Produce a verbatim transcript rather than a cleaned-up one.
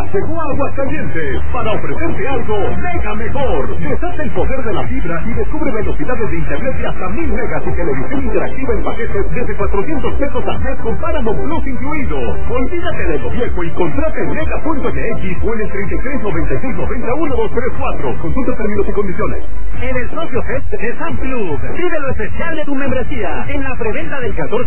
llegó a Aguascalientes para ofrecerte algo mega mejor. Deshace el poder de la fibra y descubre velocidades de internet de hasta mil megas y televisión interactiva en paquetes desde cuatrocientos pesos al mes con Paramount Plus incluido. Olvídate de lo viejo y contrata en mega punto m x o en el treinta y tres noventa y seis noventa uno dos tres cuatro. Consulta términos y condiciones. En el Socio Fest de Sun Club, vive lo especial de tu membresía. En la preventa del catorce